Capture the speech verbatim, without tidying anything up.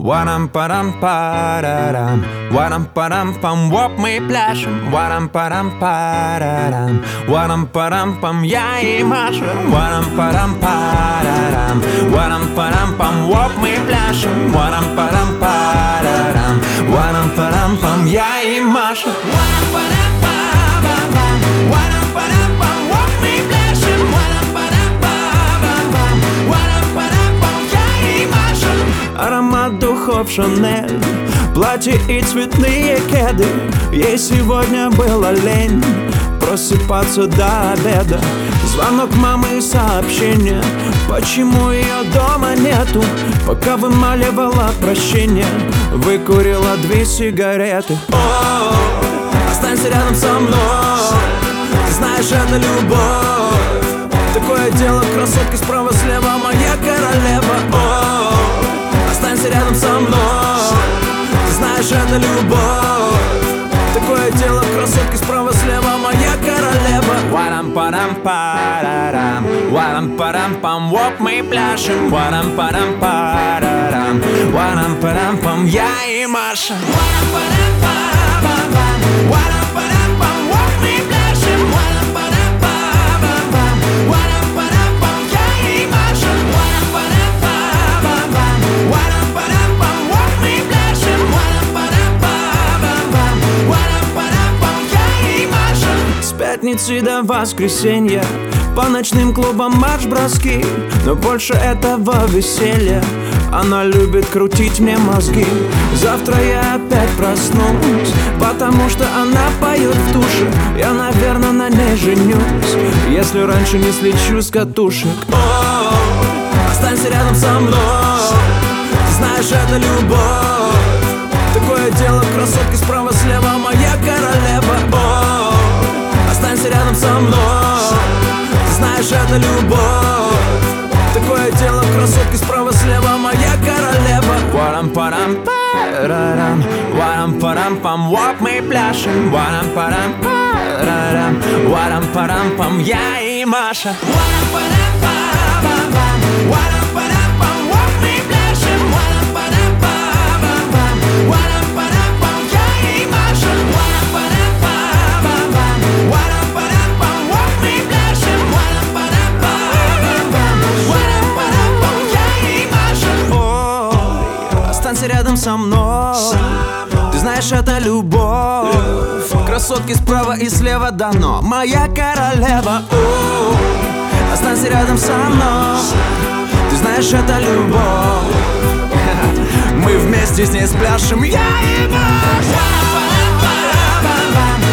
Варам-парам-парарам, варам-парам-пам, воп, мы пляшем. Варам-парам-парарам, варам-парам-пам, я и Маша. Варам-парам-парарам, варам-парам-пам, воп, мы пляшем. Варам-парам-парарам, варам-парам-пам, я и Маша. Варам-парам-парам, варам-парам-пам, воп, мы пляшем. Варам-парам-парам, варам-парам-пам, я и Маша. Аромат духов Шанель, платье и цветные кеды. Ей сегодня было лень просыпаться до обеда. Звонок мамы и сообщение, почему ее дома нету. Пока вымаливала прощение, выкурила две сигареты. О, останься рядом со мной, ты знаешь, это любовь. Такое дело, красотка справа слева, моя королева. О, останься рядом со мной, ты знаешь, это любовь. Такое дело, красотка справа слева, моя королева. Варам-парам-парарам, варам-парам-пам, воп, мы пляшем. Варам-парам-парарам, варам-парам-пам, я и Маша. Варам-парам-пам, варам-парам-пам, воп, мы пляшем. Варам-парам-пам, варам-парам-пам, я и Маша. Варам-парам-пам, варам-парам-пам, воп, мы пляшем. Варам-парам-пам, варам-парам-пам, я и Маша. С пятницы до воскресенья по ночным клубам марш-броски, но больше этого веселья она любит крутить мне мозги. Завтра я опять проснусь, потому что она поет в душе. Я, наверное, на ней женюсь, если раньше не слечу с катушек. О, останься рядом со мной, ты знаешь, это любовь. Такое дело, красотки справа слева, моя королева. О, останься рядом со мной, ты знаешь, это любовь. Такое дело, красотки справа слева, моя королева. Варам-парам-парарам, варам-парам-пам, воп, мы пляшем. Варам-парам-парарам, варам-парам-пам, я и Маша. Варам-парам-пам, варам-парам-пам, воп, мы пляшем. Варам-парам-пам, варам-парам-пам, я и Маша. Варам-парам-пам, варам-парам-пам, воп, мы пляшем. Останься рядом со мной, ты знаешь, это любовь. Красотки справа и слева дано, моя королева. О, останься рядом со мной, ты знаешь, это любовь. Мы вместе с ней спляшем, я и Маша.